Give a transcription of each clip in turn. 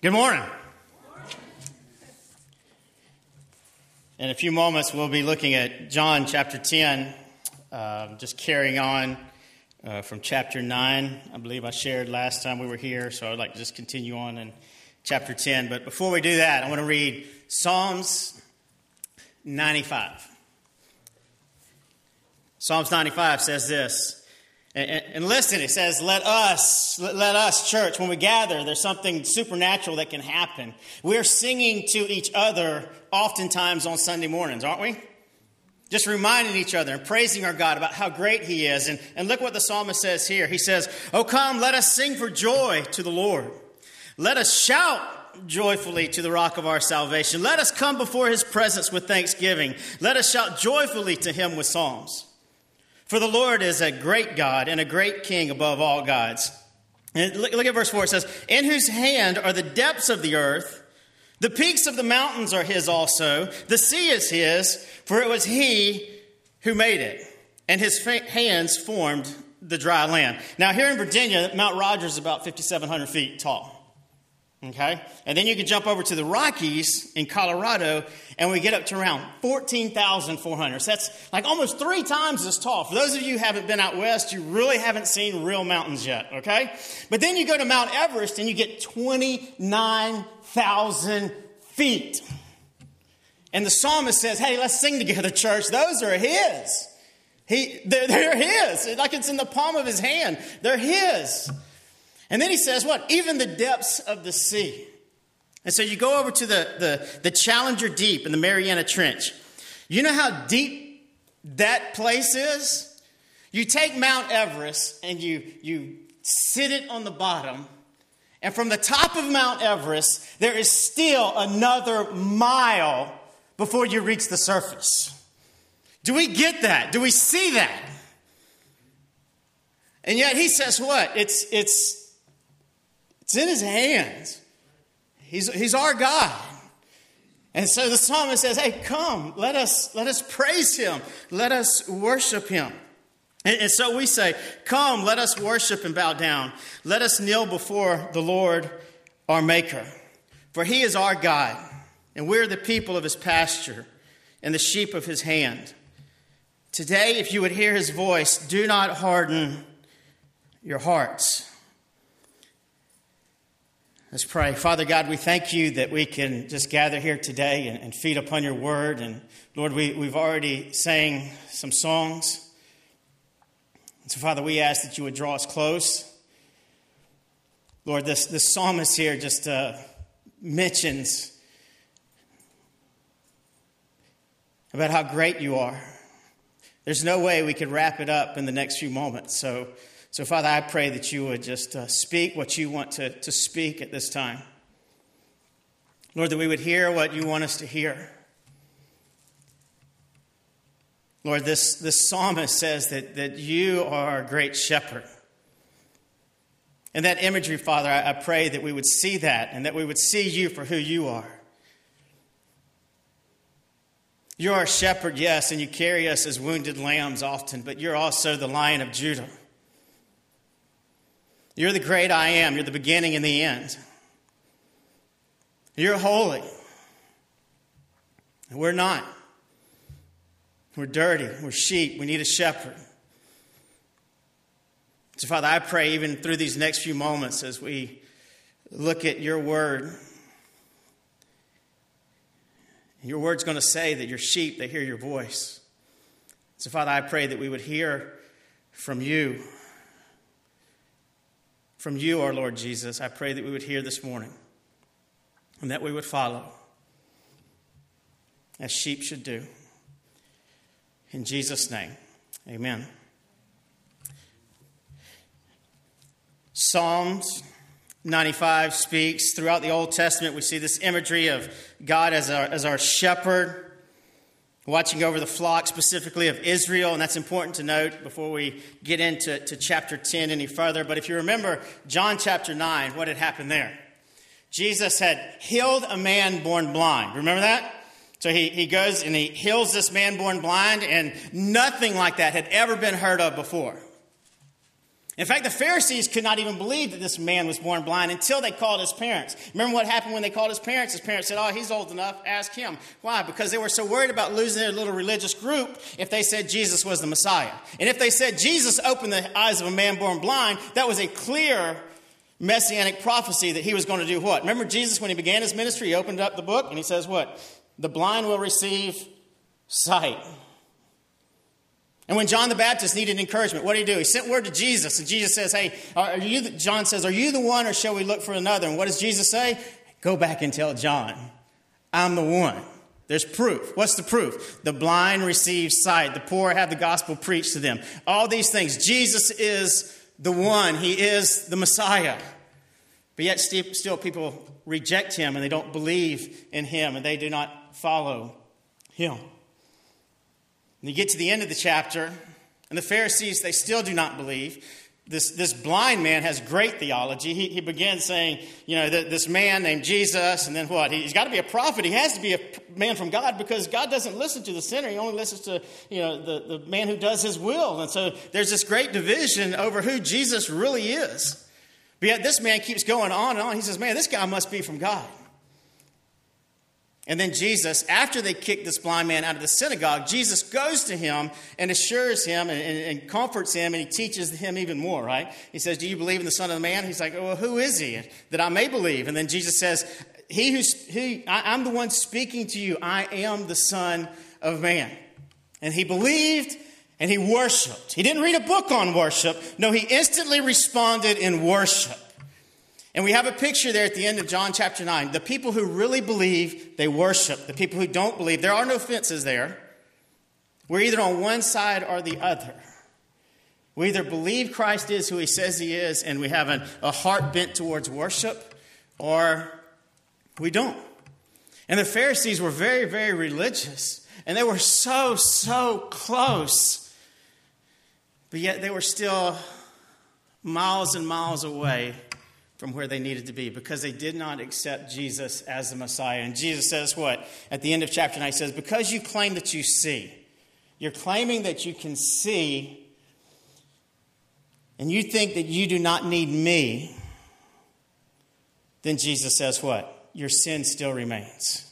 Good morning. In a few moments, we'll be looking at John chapter 10, just carrying on from chapter 9. I believe I shared last time we were here, so I'd like to just continue on in chapter 10. But before we do that, I want to read Psalms 95. Psalms 95 says this. And listen, it says, let us, church, when we gather, there's something supernatural that can happen. We're singing to each other oftentimes on Sunday mornings, aren't we? Just reminding each other and praising our God about how great He is. And look what the psalmist says here. He says, "Oh, come, let us sing for joy to the Lord. Let us shout joyfully to the rock of our salvation. Let us come before His presence with thanksgiving. Let us shout joyfully to Him with psalms. For the Lord is a great God and a great King above all gods." And look at verse 4. It says, "In whose hand are the depths of the earth. The peaks of the mountains are His also. The sea is His, for it was He who made it. And His hands formed the dry land." Now, here in Virginia, Mount Rogers is about 5,700 feet tall. Okay? And then you can jump over to the Rockies in Colorado, and we get up to around 14,400. So that's like almost 3 times as tall. For those of you who haven't been out west, you really haven't seen real mountains yet, okay? But then you go to Mount Everest, and you get 29,000 feet. And the psalmist says, hey, let's sing together, church. Those are His. They're His. Like it's in the palm of His hand. They're His. And then he says what? Even the depths of the sea. And so you go over to the Challenger Deep in the Mariana Trench. You know how deep that place is? You take Mount Everest and you sit it on the bottom. And from the top of Mount Everest, there is still another mile before you reach the surface. Do we get that? Do we see that? And yet he says what? It's in His hands. He's our God. And so the psalmist says, hey, come, let us praise Him. Let us worship Him. And so we say, come, let us worship and bow down. Let us kneel before the Lord, our Maker. For He is our God, and we're the people of His pasture and the sheep of His hand. Today, if you would hear His voice, do not harden your hearts. Let's pray. Father God, we thank You that we can just gather here today and feed upon Your word. And Lord, we've already sang some songs. And so Father, we ask that You would draw us close. Lord, this psalmist here just mentions about how great You are. There's no way we could wrap it up in the next few moments. So, Father, I pray that You would just speak what You want to speak at this time. Lord, that we would hear what You want us to hear. Lord, this psalmist says that You are a great shepherd. And that imagery, Father, I pray that we would see that and that we would see You for who You are. You are a shepherd, yes, and You carry us as wounded lambs often, but You're also the Lion of Judah. You're the great I am. You're the beginning and the end. You're holy. And we're not. We're dirty. We're sheep. We need a shepherd. So, Father, I pray even through these next few moments as we look at Your word. Your word's going to say that Your sheep, they hear Your voice. So, Father, I pray that we would hear from You. From You, our Lord Jesus, I pray that we would hear this morning and that we would follow as sheep should do. In Jesus' name, amen. Psalms 95 speaks throughout the Old Testament. We see this imagery of God as our shepherd, watching over the flock specifically of Israel, and that's important to note before we get into chapter 10 any further. But if you remember John chapter 9, what had happened there? Jesus had healed a man born blind. Remember that? So he goes and he heals this man born blind, and nothing like that had ever been heard of before. In fact, the Pharisees could not even believe that this man was born blind until they called his parents. Remember what happened when they called his parents? His parents said, oh, he's old enough, ask him. Why? Because they were so worried about losing their little religious group if they said Jesus was the Messiah. And if they said Jesus opened the eyes of a man born blind, that was a clear messianic prophecy that he was going to do what? Remember Jesus, when he began his ministry, he opened up the book and he says what? The blind will receive sight. And when John the Baptist needed encouragement, what did he do? He sent word to Jesus, and Jesus says, hey, John says, are you the one, or shall we look for another? And what does Jesus say? Go back and tell John, I'm the one. There's proof. What's the proof? The blind receive sight. The poor have the gospel preached to them. All these things. Jesus is the one. He is the Messiah. But yet still people reject him, and they don't believe in him, and they do not follow him. And you get to the end of the chapter, and the Pharisees, they still do not believe. This blind man has great theology. He begins saying, this man named Jesus, and then what? He's got to be a prophet. He has to be a man from God, because God doesn't listen to the sinner. He only listens to, the man who does his will. And so there's this great division over who Jesus really is. But yet this man keeps going on and on. He says, man, this guy must be from God. And then Jesus, after they kick this blind man out of the synagogue, Jesus goes to him and assures him and comforts him, and he teaches him even more, right? He says, do you believe in the Son of Man? He's like, well, who is he that I may believe? And then Jesus says, I'm the one speaking to you. I am the Son of Man. And he believed and he worshiped. He didn't read a book on worship. No, he instantly responded in worship. And we have a picture there at the end of John chapter 9. The people who really believe, they worship. The people who don't believe, there are no fences there. We're either on one side or the other. We either believe Christ is who he says he is, and we have a heart bent towards worship, or we don't. And the Pharisees were very, very religious. And they were so, so close. But yet they were still miles and miles away from where they needed to be, because they did not accept Jesus as the Messiah. And Jesus says what? At the end of chapter 9, he says, because you claim that you see, you're claiming that you can see, and you think that you do not need me, then Jesus says what? Your sin still remains.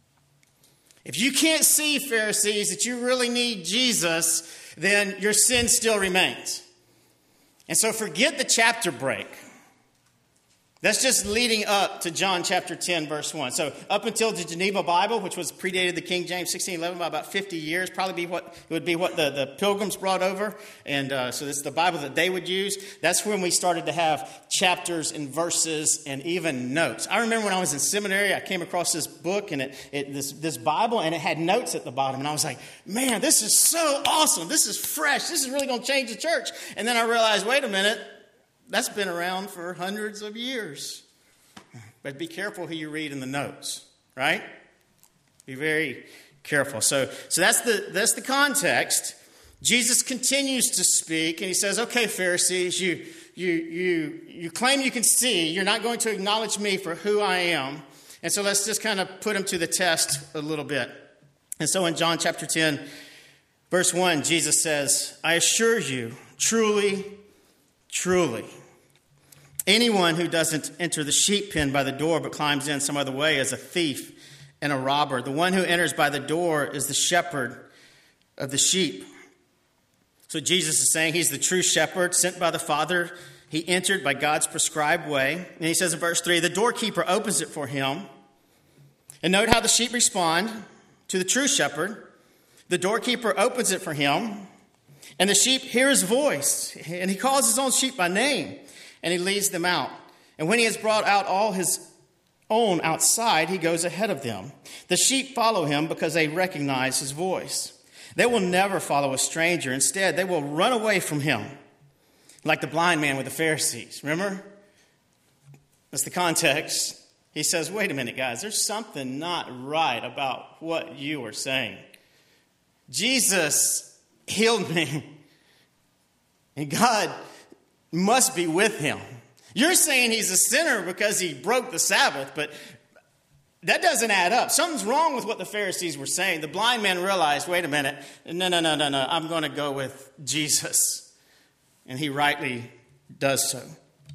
If you can't see, Pharisees, that you really need Jesus, then your sin still remains. And so forget the chapter break. That's just leading up to John chapter 10, verse 1. So up until the Geneva Bible, which was predated the King James 1611 by about 50 years, probably would be what the Pilgrims brought over. And so this is the Bible that they would use. That's when we started to have chapters and verses and even notes. I remember when I was in seminary, I came across this book and this Bible, and it had notes at the bottom. And I was like, man, this is so awesome. This is fresh. This is really going to change the church. And then I realized, wait a minute. That's been around for hundreds of years. But be careful who you read in the notes, right? Be very careful. So that's the context. Jesus continues to speak, and he says, okay, Pharisees, you claim you can see. You're not going to acknowledge me for who I am. And so let's just kind of put them to the test a little bit. And so in John chapter 10, verse 1, Jesus says, I assure you, truly, anyone who doesn't enter the sheep pen by the door but climbs in some other way is a thief and a robber. The one who enters by the door is the shepherd of the sheep. So Jesus is saying he's the true shepherd sent by the Father. He entered by God's prescribed way. And he says in verse 3, the doorkeeper opens it for him. And note how the sheep respond to the true shepherd. The doorkeeper opens it for him. And the sheep hear his voice, and he calls his own sheep by name, and he leads them out. And when he has brought out all his own outside, he goes ahead of them. The sheep follow him because they recognize his voice. They will never follow a stranger. Instead, they will run away from him, like the blind man with the Pharisees. Remember? That's the context. He says, wait a minute, guys, there's something not right about what you are saying. Jesus healed me, and God must be with him. You're saying he's a sinner because he broke the Sabbath, but that doesn't add up. Something's wrong with what the Pharisees were saying. The blind man realized, wait a minute, no, I'm going to go with Jesus. And he rightly does so.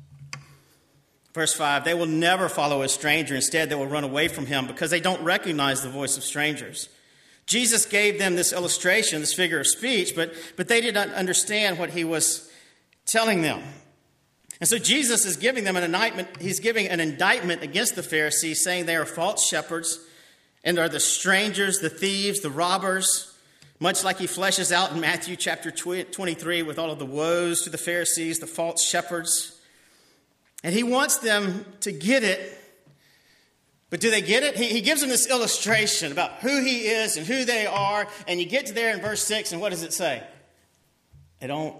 Verse 5, they will never follow a stranger. Instead, they will run away from him because they don't recognize the voice of strangers. Jesus gave them this illustration, this figure of speech, but they did not understand what he was telling them. And so Jesus is giving them an indictment. He's giving an indictment against the Pharisees, saying they are false shepherds and are the strangers, the thieves, the robbers, much like he fleshes out in Matthew chapter 23 with all of the woes to the Pharisees, the false shepherds. And he wants them to get it. But do they get it? He gives them this illustration about who he is and who they are. And you get to there in verse 6, and what does it say? They don't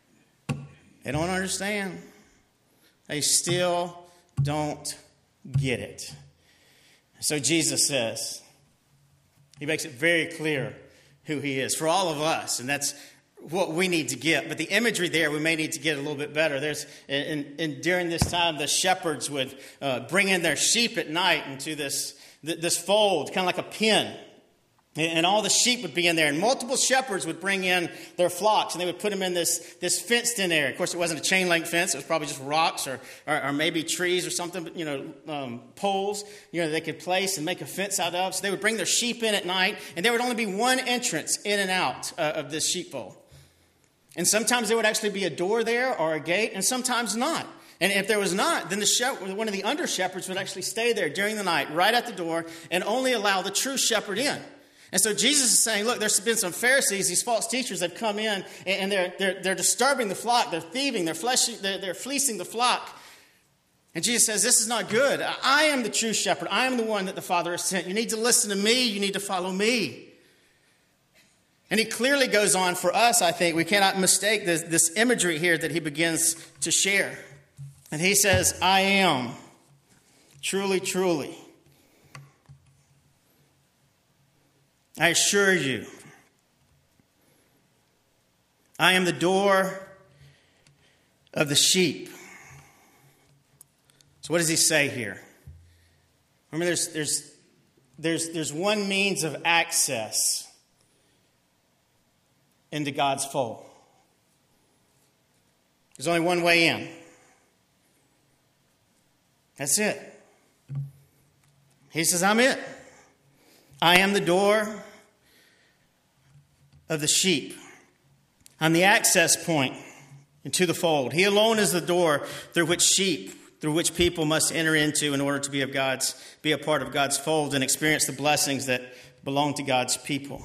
understand. They still don't get it. So Jesus says, he makes it very clear who he is for all of us. And that's what we need to get. But the imagery there, we may need to get a little bit better. During this time, the shepherds would bring in their sheep at night into this fold, kind of like a pen. And all the sheep would be in there. And multiple shepherds would bring in their flocks. And they would put them in this fenced-in area. Of course, it wasn't a chain-link fence. It was probably just rocks or maybe trees or something, poles, they could place and make a fence out of. So they would bring their sheep in at night. And there would only be one entrance in and out of this sheepfold. And sometimes there would actually be a door there or a gate, and sometimes not. And if there was not, then one of the under-shepherds would actually stay there during the night, right at the door, and only allow the true shepherd in. And so Jesus is saying, look, there's been some Pharisees, these false teachers have come in, and they're disturbing the flock, they're thieving, they're fleecing the flock. And Jesus says, this is not good. I am the true shepherd. I am the one that the Father has sent. You need to listen to me. You need to follow me. And he clearly goes on for us, I think. We cannot mistake this imagery here that he begins to share. And he says, I am truly, truly. I assure you, I am the door of the sheep. So what does he say here? Remember, there's one means of access into God's fold. There's only one way in. That's it. He says, I'm it. I am the door of the sheep. I'm the access point into the fold. He alone is the door through which people must enter into in order to be a part of God's fold and experience the blessings that belong to God's people.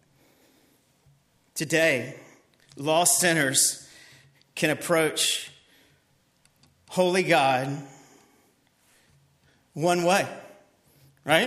Today, lost sinners can approach holy God one way, right?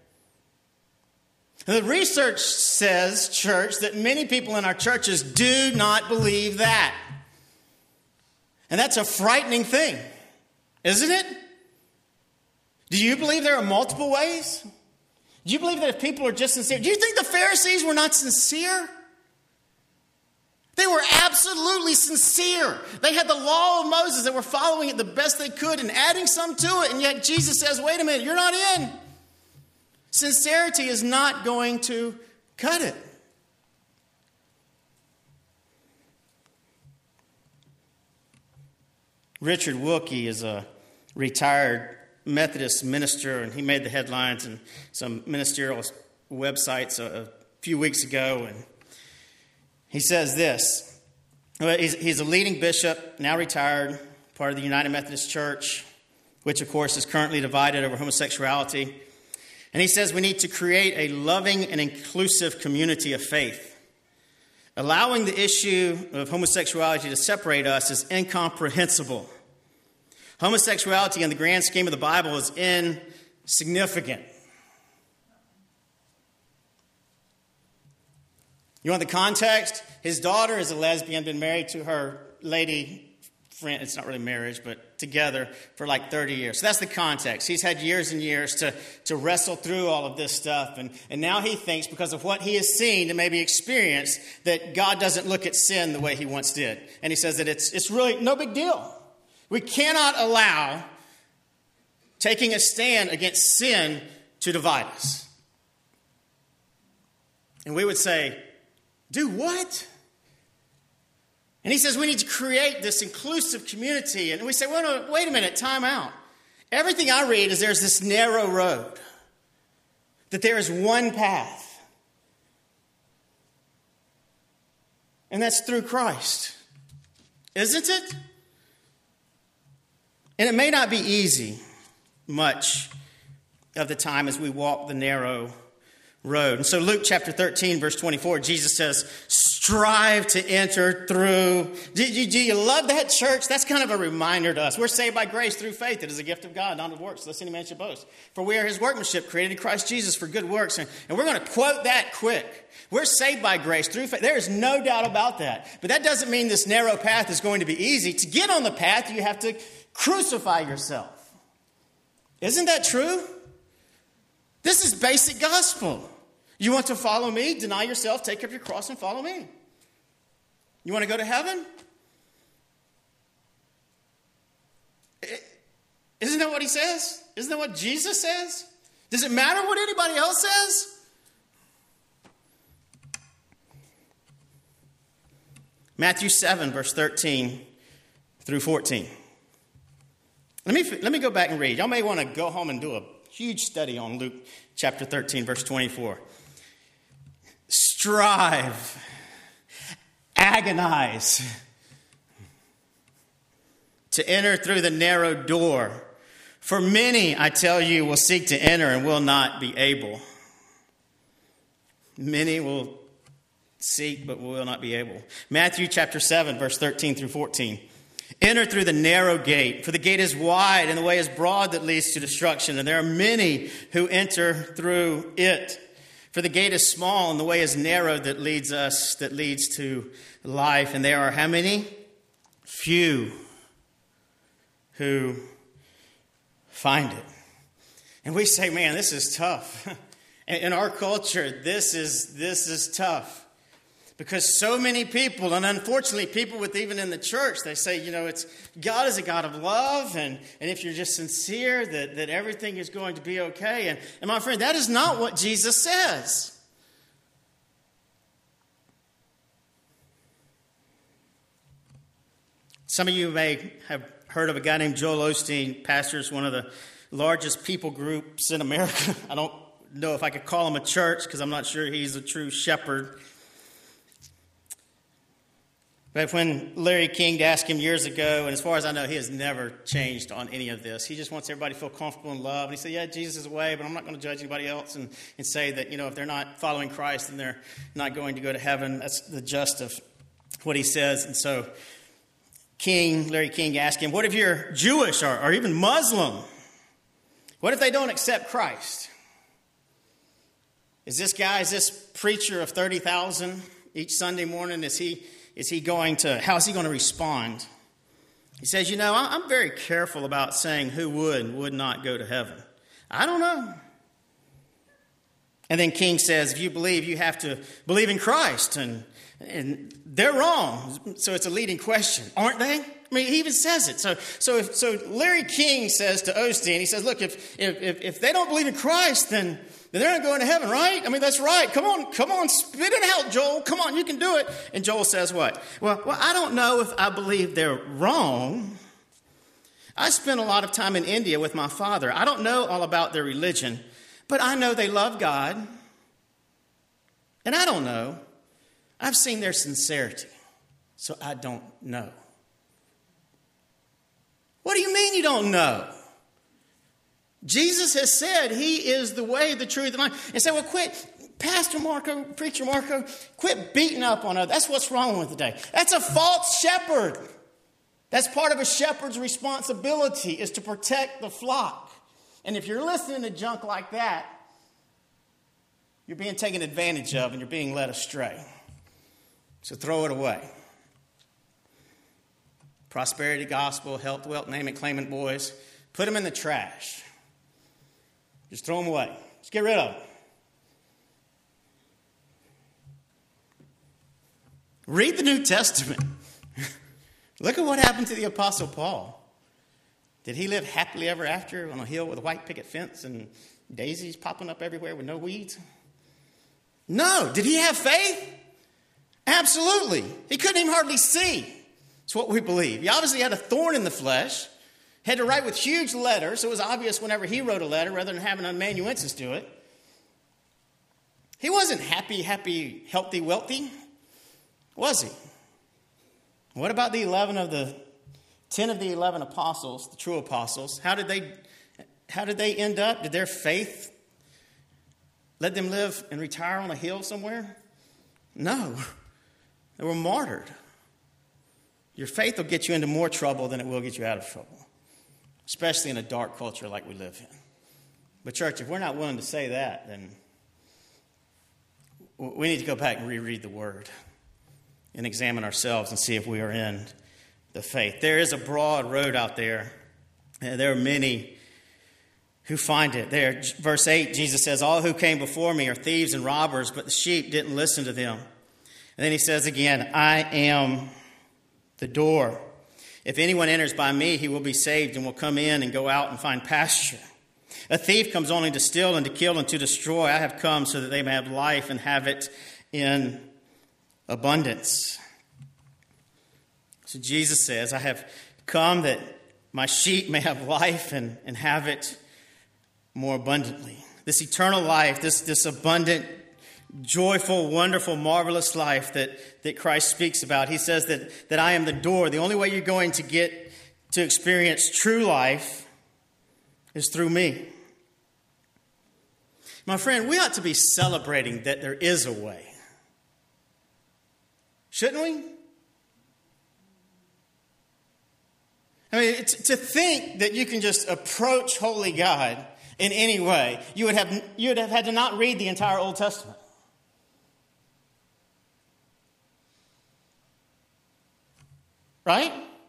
The research says, church, that many people in our churches do not believe that. And that's a frightening thing, isn't it? Do you believe there are multiple ways? Do you believe that if people are just sincere? Do you think the Pharisees were not sincere? They were absolutely sincere. They had the law of Moses. They were following it the best they could and adding some to it. And yet Jesus says, wait a minute, you're not in. Sincerity is not going to cut it. Richard Wilkie is a retired Methodist minister, and he made the headlines in some ministerial websites a few weeks ago. And he says this. He's a leading bishop, now retired, part of the United Methodist Church, which, of course, is currently divided over homosexuality. And he says we need to create a loving and inclusive community of faith. Allowing the issue of homosexuality to separate us is incomprehensible. Homosexuality in the grand scheme of the Bible is insignificant. You want the context? His daughter is a lesbian, been married to her lady friend. It's not really marriage, but together for like 30 years. So that's the context. He's had years and years to wrestle through all of this stuff. And now he thinks, because of what he has seen and maybe experienced, that God doesn't look at sin the way he once did. And he says that it's really no big deal. We cannot allow taking a stand against sin to divide us. And we would say, do what? And he says we need to create this inclusive community. And we say, well, no, wait a minute, time out. Everything I read is there's this narrow road, that there is one path. And that's through Christ. Isn't it? And it may not be easy much of the time as we walk the narrow road. And so Luke chapter 13, verse 24, Jesus says, strive to enter through. Do you love that, church? That's kind of a reminder to us. We're saved by grace through faith. It is a gift of God, not of works, lest any man should boast. For we are his workmanship, created in Christ Jesus for good works. And we're going to quote that quick. We're saved by grace through faith. There is no doubt about that. But that doesn't mean this narrow path is going to be easy. To get on the path, you have to crucify yourself. Isn't that true? This is basic gospel. You want to follow me? Deny yourself, take up your cross, and follow me. You want to go to heaven? Isn't that what he says? Isn't that what Jesus says? Does it matter what anybody else says? Matthew 7, verse 13 through 14. Let me go back and read. Y'all may want to go home and do a huge study on Luke chapter 13, verse 24. Strive, agonize to enter through the narrow door. For many, I tell you, will seek to enter and will not be able. Many will seek but will not be able. Matthew chapter 7, verse 13 through 14. Enter through the narrow gate, for the gate is wide and the way is broad that leads to destruction, and there are many who enter through it. For the gate is small and the way is narrow that leads to life, and there are how many? Few who find it. And we say, man, this is tough. In our culture, this is tough. Because so many people, and unfortunately people with even in the church, they say, it's God is a God of love, and if you're just sincere, that everything is going to be okay. And my friend, that is not what Jesus says. Some of you may have heard of a guy named Joel Osteen, pastors one of the largest people groups in America. I don't know if I could call him a church because I'm not sure he's a true shepherd. But when Larry King asked him years ago, and as far as I know, he has never changed on any of this. He just wants everybody to feel comfortable and love. And he said, yeah, Jesus is the way, but I'm not going to judge anybody else and say that, if they're not following Christ, then they're not going to go to heaven. That's the gist of what he says. And so Larry King asked him, what if you're Jewish or even Muslim? What if they don't accept Christ? Is this preacher of 30,000 each Sunday morning, how is he going to respond? He says, I'm very careful about saying who would and would not go to heaven. I don't know. And then King says, if you believe, you have to believe in Christ. And they're wrong. So it's a leading question, aren't they? I mean, he even says it. So Larry King says to Osteen, he says, look, if they don't believe in Christ, then they're not going to heaven, right? I mean, that's right. Come on, spit it out, Joel. Come on, you can do it. And Joel says what? Well, I don't know if I believe they're wrong. I spent a lot of time in India with my father. I don't know all about their religion, but I know they love God. And I don't know. I've seen their sincerity, so I don't know. What do you mean you don't know? Jesus has said he is the way, the truth, and life. And say, well, quit, Pastor Marco, Preacher Marco, quit beating up on others. That's what's wrong with today. That's a false shepherd. That's part of a shepherd's responsibility, is to protect the flock. And if you're listening to junk like that, you're being taken advantage of and you're being led astray. So throw it away. Prosperity gospel, health, wealth, name it, claim it, boys. Put them in the trash. Just throw them away. Just get rid of them. Read the New Testament. Look at what happened to the Apostle Paul. Did he live happily ever after on a hill with a white picket fence and daisies popping up everywhere with no weeds? No. Did he have faith? Absolutely. He couldn't even hardly see. It's what we believe. He obviously had a thorn in the flesh, had to write with huge letters, so it was obvious whenever he wrote a letter rather than having an amanuensis do it. He wasn't happy, healthy, wealthy, was he? What about the 10 of the 11 apostles, the true apostles? How did they end up? Did their faith let them live and retire on a hill somewhere? No. They were martyred. Your faith will get you into more trouble than it will get you out of trouble, especially in a dark culture like we live in. But church, if we're not willing to say that, then we need to go back and reread the Word and examine ourselves and see if we are in the faith. There is a broad road out there. There are many who find it. There, verse 8, Jesus says, all who came before me are thieves and robbers, but the sheep didn't listen to them. And then he says again, I am the door. If anyone enters by me, he will be saved and will come in and go out and find pasture. A thief comes only to steal and to kill and to destroy. I have come so that they may have life and have it in abundance. So Jesus says, I have come that my sheep may have life and have it more abundantly. This eternal life, this abundant, joyful, wonderful, marvelous life that Christ speaks about. He says that I am the door. The only way you're going to get to experience true life is through me. My friend, we ought to be celebrating that there is a way. Shouldn't we? I mean, to think that you can just approach holy God in any way, you would have had to not read the entire Old Testament. Right?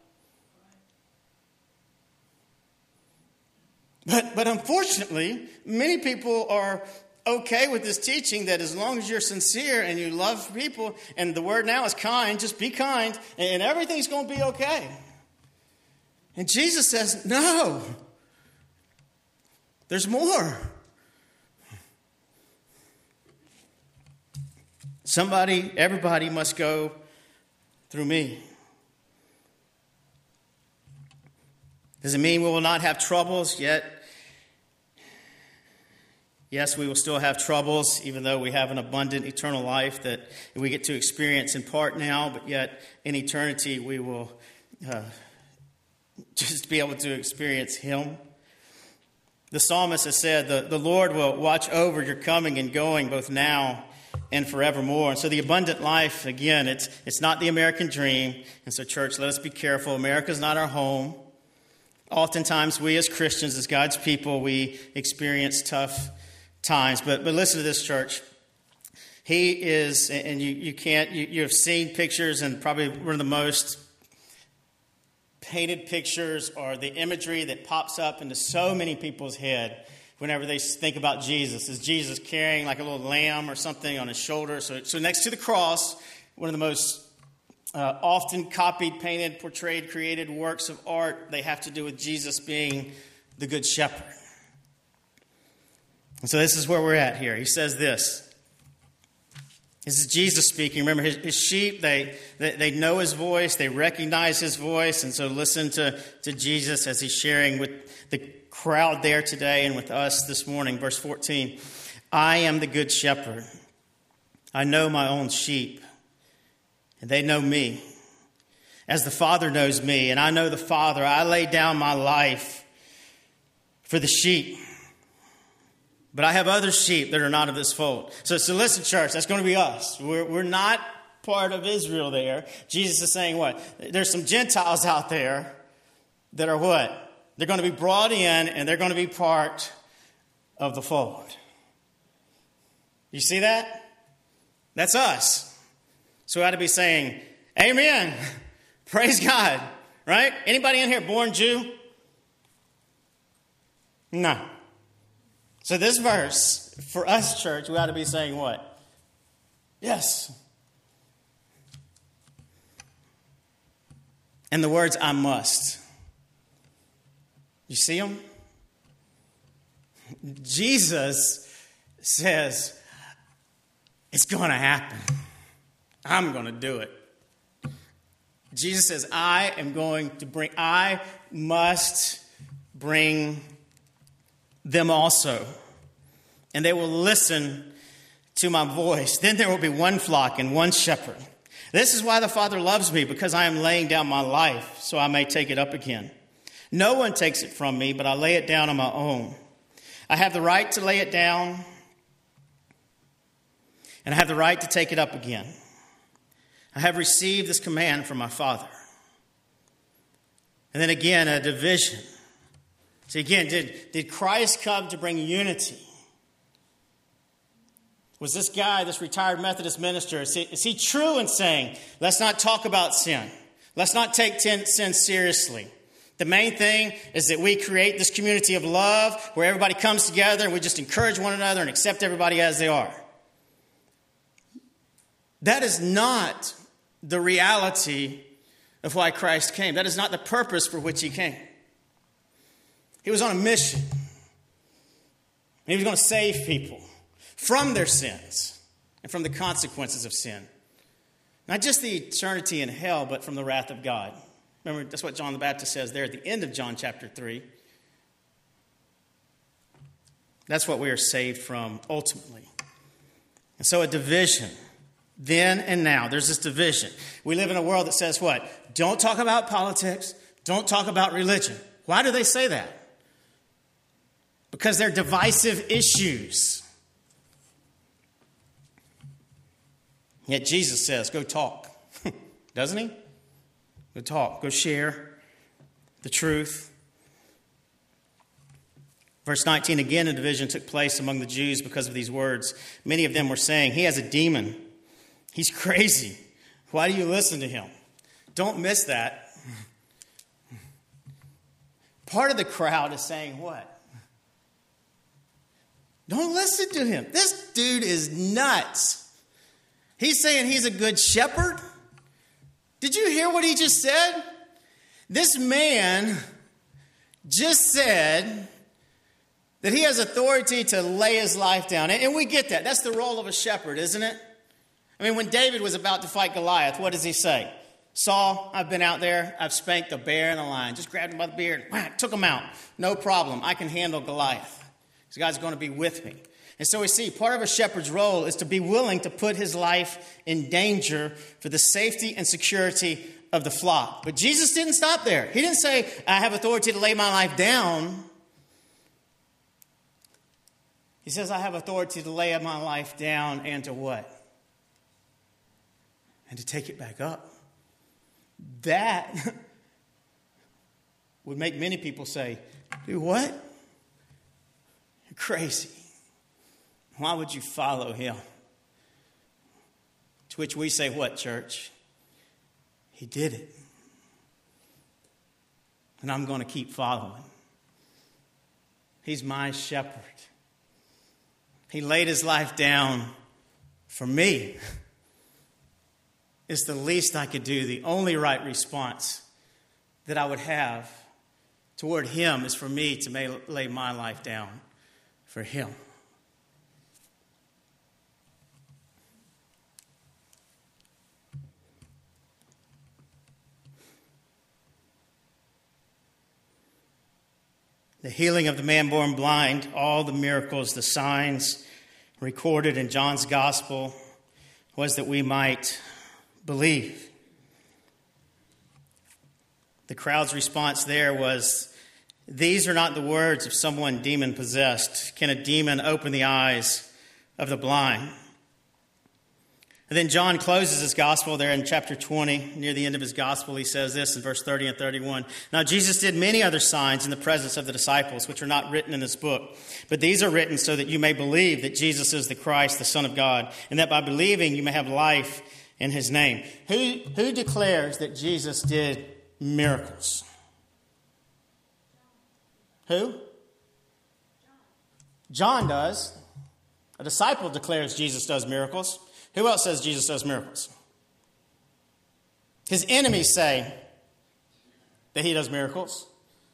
But unfortunately, many people are okay with this teaching that as long as you're sincere and you love people, and the word now is kind, just be kind, and everything's going to be okay. And Jesus says, no, there's more. Everybody must go through me. Does it mean we will not have troubles? Yes, we will still have troubles, even though we have an abundant eternal life that we get to experience in part now, but yet in eternity we will just be able to experience Him. The psalmist has said, the Lord will watch over your coming and going both now and forevermore. And so the abundant life, again, it's not the American dream. And so, church, let us be careful. America's not our home. Oftentimes, we as Christians, as God's people, we experience tough times. But listen to this, church. He is, and you have seen pictures, and probably one of the most painted pictures or the imagery that pops up into so many people's head whenever they think about Jesus. Is Jesus carrying like a little lamb or something on his shoulder? So next to the cross, one of the most often copied, painted, portrayed, created works of art, they have to do with Jesus being the Good Shepherd. And so this is where we're at here. He says this. This is Jesus speaking. Remember, his sheep, they know his voice. They recognize his voice. And so listen to Jesus as he's sharing with the crowd there today and with us this morning. Verse 14, I am the good shepherd. I know my own sheep, and they know me. As the Father knows me, and I know the Father, I lay down my life for the sheep. But I have other sheep that are not of this fold. So listen, church, that's going to be us. We're not part of Israel there. Jesus is saying what? There's some Gentiles out there that are what? They're going to be brought in and they're going to be part of the fold. You see that? That's us. So we ought to be saying, amen. Praise God. Right? Anybody in here born Jew? No. So this verse, for us, church, we ought to be saying what? Yes. And the words, I must. You see them? Jesus says, it's going to happen. I'm going to do it. Jesus says, I must bring them also. And they will listen to my voice. Then there will be one flock and one shepherd. This is why the Father loves me, because I am laying down my life so I may take it up again. No one takes it from me, but I lay it down on my own. I have the right to lay it down, and I have the right to take it up again. I have received this command from my Father. And then again, a division. So again, did Christ come to bring unity? Was this guy, this retired Methodist minister, is he true in saying, let's not talk about sin. Let's not take sin seriously. The main thing is that we create this community of love where everybody comes together and we just encourage one another and accept everybody as they are. That is not the reality of why Christ came. That is not the purpose for which he came. He was on a mission. And he was going to save people from their sins and from the consequences of sin. Not just the eternity in hell, but from the wrath of God. Remember, that's what John the Baptist says there at the end of John chapter 3. That's what we are saved from ultimately. And so a division, then and now. There's this division. We live in a world that says what? Don't talk about politics. Don't talk about religion. Why do they say that? Because they're divisive issues. Yet Jesus says, go talk. Doesn't he? Go talk. Go share the truth. Verse 19, again, a division took place among the Jews because of these words. Many of them were saying, he has a demon. He's crazy. Why do you listen to him? Don't miss that. Part of the crowd is saying what? Don't listen to him. This dude is nuts. He's saying he's a good shepherd. Did you hear what he just said? This man just said that he has authority to lay his life down. And we get that. That's the role of a shepherd, isn't it? I mean, when David was about to fight Goliath, what does he say? Saul, I've been out there. I've spanked a bear and a lion. Just grabbed him by the beard. Whack, took him out. No problem. I can handle Goliath. This guy's going to be with me. And so we see part of a shepherd's role is to be willing to put his life in danger for the safety and security of the flock. But Jesus didn't stop there. He didn't say, I have authority to lay my life down. He says, I have authority to lay my life down and to what? And to take it back up. That would make many people say, do what? You're crazy. Why would you follow him? To which we say, what, church? He did it. And I'm going to keep following. He's my shepherd. He laid his life down for me. It's the least I could do. The only right response that I would have toward him is for me to lay my life down for him. The healing of the man born blind, all the miracles, the signs recorded in John's gospel was that we might believe. The crowd's response there was, these are not the words of someone demon-possessed. Can a demon open the eyes of the blind? And then John closes his gospel there in chapter 20. Near the end of his gospel, he says this in verse 30 and 31. Now Jesus did many other signs in the presence of the disciples, which are not written in this book. But these are written so that you may believe that Jesus is the Christ, the Son of God, and that by believing you may have life in his name. Who declares that Jesus did miracles? Who? John does. A disciple declares Jesus does miracles. Who else says Jesus does miracles? His enemies say that he does miracles.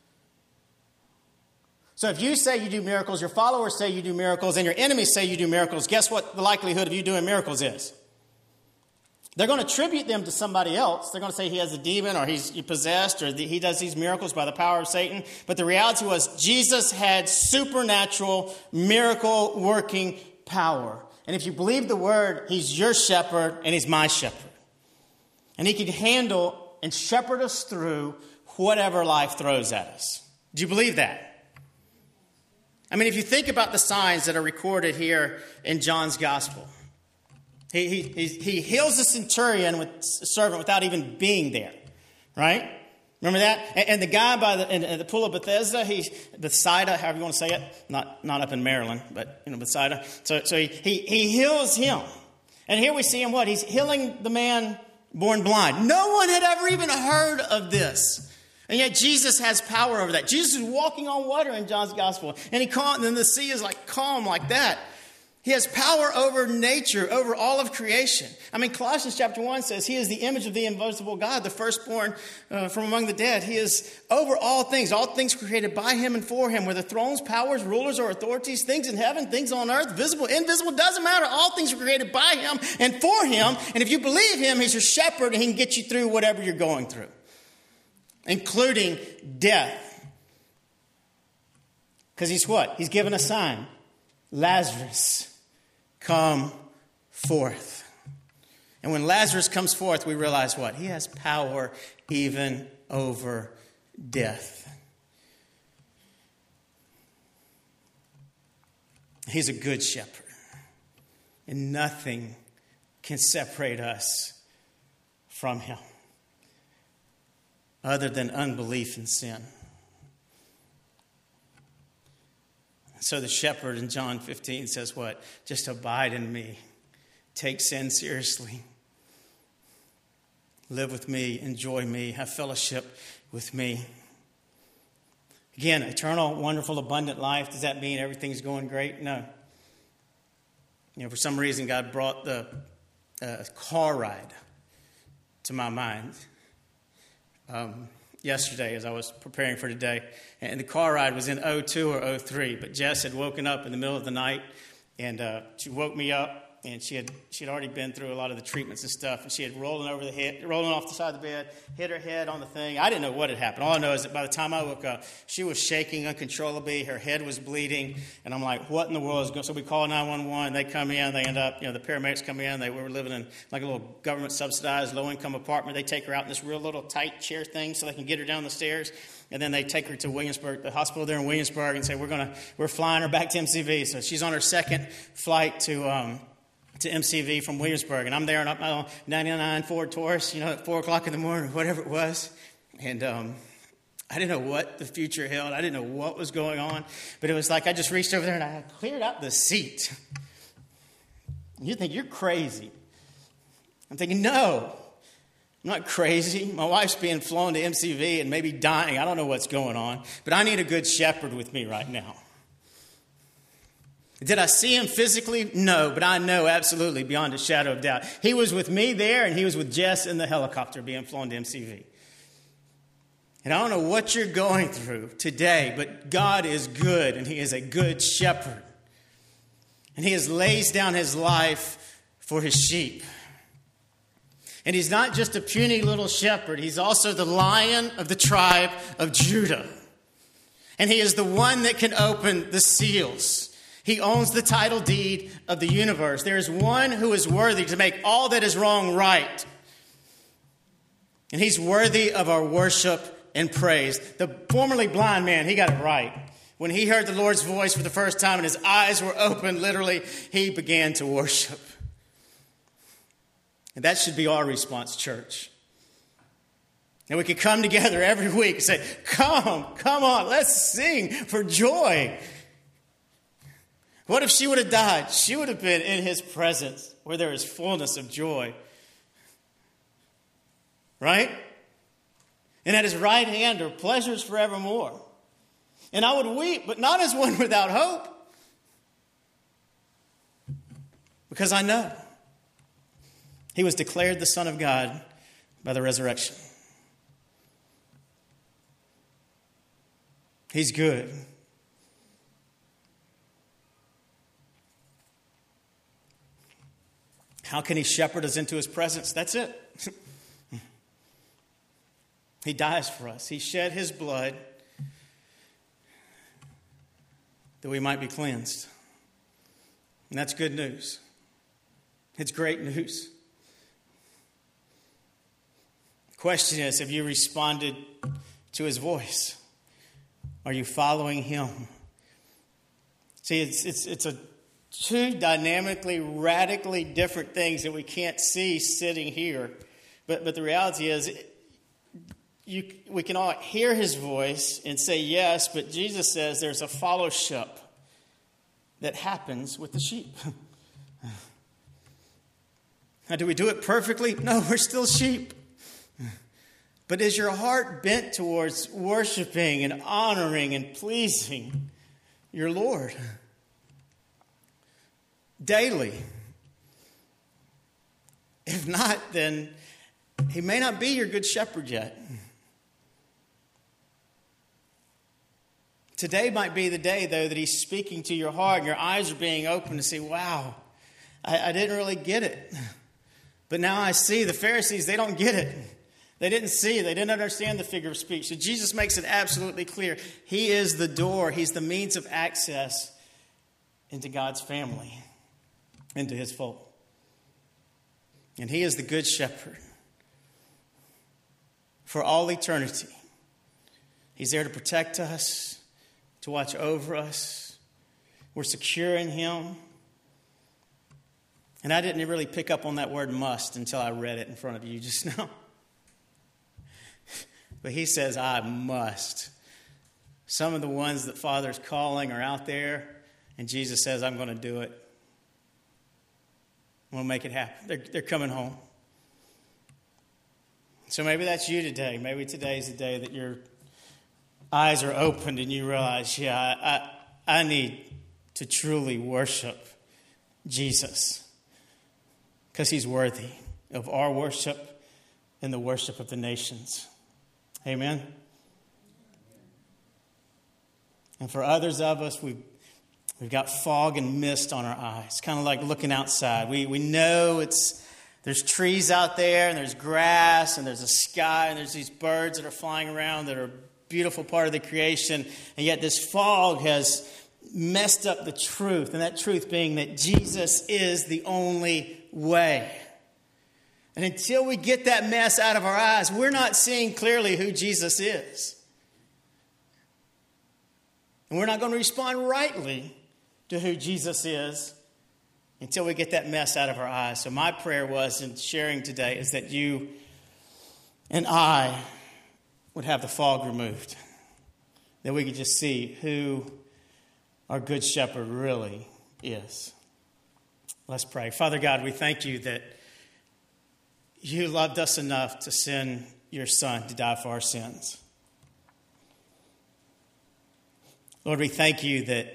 So if you say you do miracles, your followers say you do miracles, and your enemies say you do miracles, guess what the likelihood of you doing miracles is? They're going to attribute them to somebody else. They're going to say he has a demon or he's possessed or he does these miracles by the power of Satan. But the reality was Jesus had supernatural, miracle-working power. And if you believe the word, he's your shepherd and he's my shepherd. And he can handle and shepherd us through whatever life throws at us. Do you believe that? I mean, if you think about the signs that are recorded here in John's gospel, he heals the centurion with a servant without even being there, right? Remember that? And the guy by in the pool of Bethsaida, however you want to say it, not up in Maryland, but Bethsaida. So he heals him, and here we see him. What? He's healing the man born blind. No one had ever even heard of this. And yet Jesus has power over that. Jesus is walking on water in John's gospel. And then the sea is like calm like that. He has power over nature, over all of creation. I mean, Colossians chapter 1 says he is the image of the invisible God, the firstborn from among the dead. He is over all things created by him and for him, whether thrones, powers, rulers, or authorities, things in heaven, things on earth, visible, invisible, doesn't matter. All things are created by him and for him. And if you believe him, he's your shepherd and he can get you through whatever you're going through, including death. Because he's what? He's given a sign. Lazarus, come forth. And when Lazarus comes forth, we realize what? He has power even over death. He's a good shepherd. And nothing can separate us from him other than unbelief and sin. So the shepherd in John 15 says what? Just abide in me. Take sin seriously. Live with me. Enjoy me. Have fellowship with me. Again, eternal, wonderful, abundant life. Does that mean everything's going great? No. For some reason, God brought the car ride to my mind yesterday as I was preparing for today. And the car ride was in 02 or 03, but Jess had woken up in the middle of the night, and she woke me up, and she had already been through a lot of the treatments and stuff, and she had rolling off the side of the bed, hit her head on the thing. I didn't know what had happened. All I know is that by the time I woke up, she was shaking uncontrollably, her head was bleeding, and I'm like, what in the world is going on? So we call 911, they come in, they end up, the paramedics come in, we were living in like a little government-subsidized low-income apartment. They take her out in this real little tight chair thing so they can get her down the stairs. And then they take her to Williamsburg, the hospital there in Williamsburg, and say, we're flying her back to MCV. So she's on her second flight to MCV from Williamsburg. And I'm there in my 99 Ford Taurus, at 4 o'clock in the morning, or whatever it was. And I didn't know what the future held. I didn't know what was going on. But it was like I just reached over there and I cleared out the seat. You think you're crazy. I'm thinking, no. I'm not crazy. My wife's being flown to MCV and maybe dying. I don't know what's going on. But I need a good shepherd with me right now. Did I see him physically? No, but I know absolutely beyond a shadow of doubt. He was with me there and he was with Jess in the helicopter being flown to MCV. And I don't know what you're going through today, but God is good and he is a good shepherd. And he lays down his life for his sheep. And he's not just a puny little shepherd. He's also the Lion of the tribe of Judah. And he is the one that can open the seals. He owns the title deed of the universe. There is one who is worthy to make all that is wrong right. And he's worthy of our worship and praise. The formerly blind man, he got it right. When he heard the Lord's voice for the first time and his eyes were opened, literally, he began to worship. And that should be our response, church. And we could come together every week and say, come on, let's sing for joy. What if she would have died? She would have been in his presence where there is fullness of joy. Right? And at his right hand are pleasures forevermore. And I would weep, but not as one without hope. Because I know he was declared the Son of God by the resurrection. He's good. How can he shepherd us into his presence? That's it. He dies for us. He shed his blood that we might be cleansed. And that's good news. It's great news. The question is, have you responded to his voice? Are you following him? See, it's a two dynamically, radically different things that we can't see sitting here. But the reality is, we can all hear his voice and say yes, but Jesus says there's a fellowship that happens with the sheep. Now, do we do it perfectly? No, we're still sheep. But is your heart bent towards worshiping and honoring and pleasing your Lord daily? If not, then he may not be your good shepherd yet. Today might be the day, though, that he's speaking to your heart and your eyes are being opened to see, wow, I didn't really get it. But now I see the Pharisees, they don't get it. They didn't see, they didn't understand the figure of speech. So Jesus makes it absolutely clear. He is the door. He's the means of access into God's family, into his fold. And he is the good shepherd for all eternity. He's there to protect us, to watch over us. We're secure in him. And I didn't really pick up on that word must until I read it in front of you just now. But he says, I must. Some of the ones that Father's calling are out there, and Jesus says, I'm going to do it. I'm going to make it happen. They're coming home. So maybe that's you today. Maybe today's the day that your eyes are opened and you realize, I need to truly worship Jesus. Because he's worthy of our worship and the worship of the nations. Amen? And for others of us, we've got fog and mist on our eyes. Kind of like looking outside. We know there's trees out there, and there's grass, and there's a sky, and there's these birds that are flying around that are a beautiful part of the creation. And yet this fog has messed up the truth. And that truth being that Jesus is the only way. And until we get that mess out of our eyes, we're not seeing clearly who Jesus is. And we're not going to respond rightly to who Jesus is until we get that mess out of our eyes. So my prayer was in sharing today is that you and I would have the fog removed. That we could just see who our good shepherd really is. Let's pray. Father God, we thank you that you loved us enough to send your Son to die for our sins. Lord, we thank you that,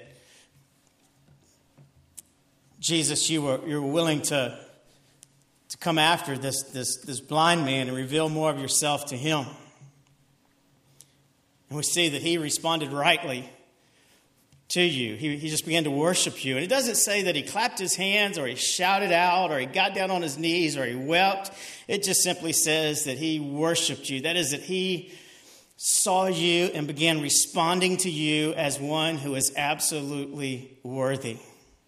Jesus, you were willing to come after this blind man and reveal more of yourself to him. And we see that he responded rightly to you. He just began to worship you. And it doesn't say that he clapped his hands or he shouted out or he got down on his knees or he wept. It just simply says that he worshiped you. That is, that he saw you and began responding to you as one who is absolutely worthy.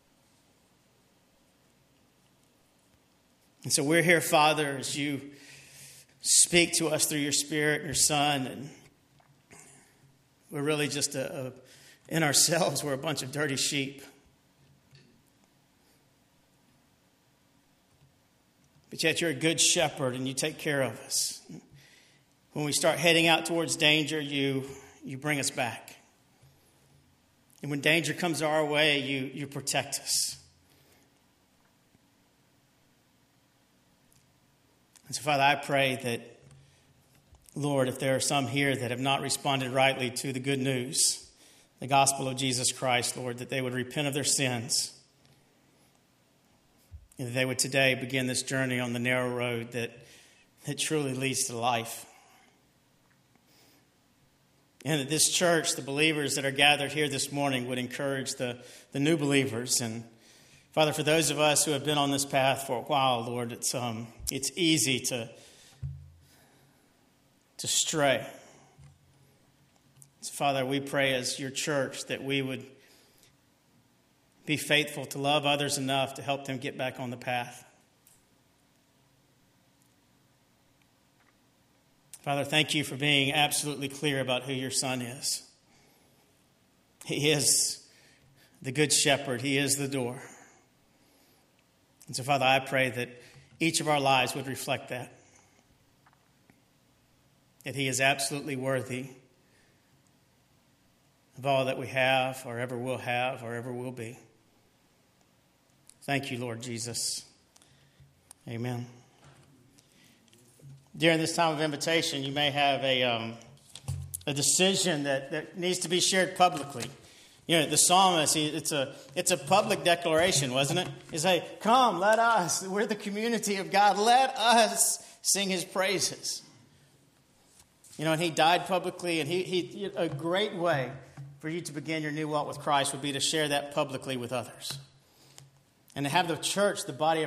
And so we're here, Father, as you speak to us through your Spirit and your Son. And we're really just in ourselves, we're a bunch of dirty sheep. But yet you're a good shepherd and you take care of us. When we start heading out towards danger, you bring us back. And when danger comes our way, you protect us. And so, Father, I pray that, Lord, if there are some here that have not responded rightly to the good news, the gospel of Jesus Christ, Lord, that they would repent of their sins. And that they would today begin this journey on the narrow road that truly leads to life. And that this church, the believers that are gathered here this morning, would encourage the new believers and Father, for those of us who have been on this path for a while, Lord, it's easy to stray. So, Father, we pray as your church that we would be faithful to love others enough to help them get back on the path. Father, thank you for being absolutely clear about who your Son is. He is the Good Shepherd. He is the door. And so, Father, I pray that each of our lives would reflect that. That he is absolutely worthy of all that we have, or ever will have, or ever will be. Thank you, Lord Jesus. Amen. During this time of invitation, you may have a decision that needs to be shared publicly. You know, the psalmist, it's a public declaration, wasn't it? He say, come, let us, we're the community of God, let us sing his praises. You know, and he died publicly, and he a great way for you to begin your new walk with Christ would be to share that publicly with others. And to have the church, the body of